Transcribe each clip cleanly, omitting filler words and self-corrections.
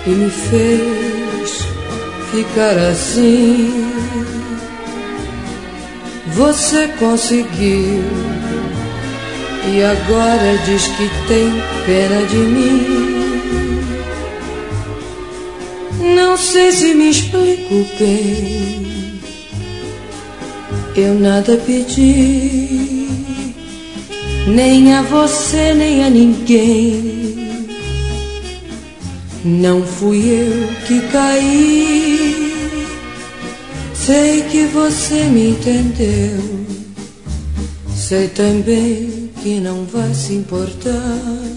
e me fez ficar assim. Você conseguiu e agora diz que tem pena de mim. Não sei se me explico bem, eu nada pedi, nem a você nem a ninguém. Não fui eu que caí, sei que você me entendeu. Sei também que não vai se importar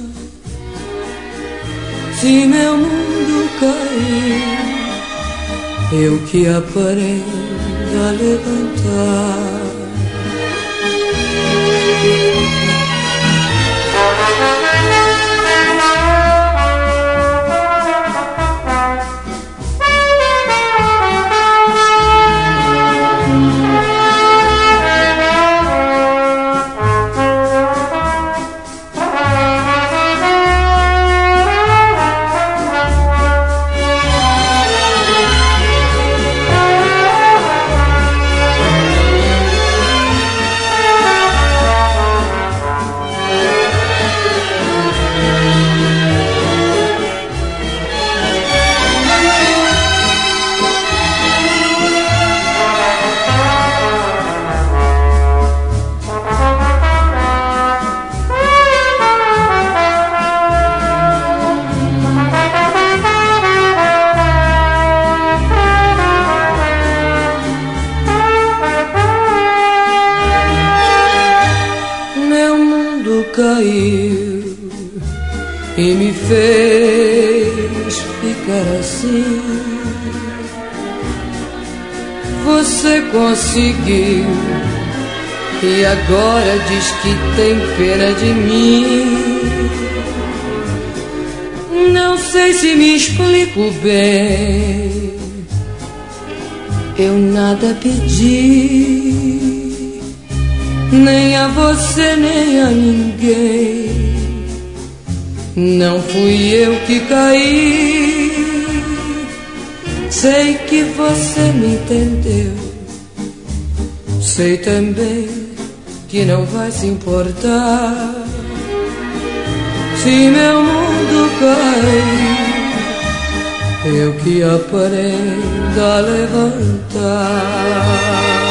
se meu mundo cair, eu que aprendo a levantar. Caiu e me fez ficar assim. Você conseguiu e agora diz que tem pena de mim. Não sei se me explico bem, eu nada pedi, nem a você nem a ninguém. Não fui eu que caí, sei que você me entendeu. Sei também que não vai se importar se meu mundo cair, eu que aprendo a levantar.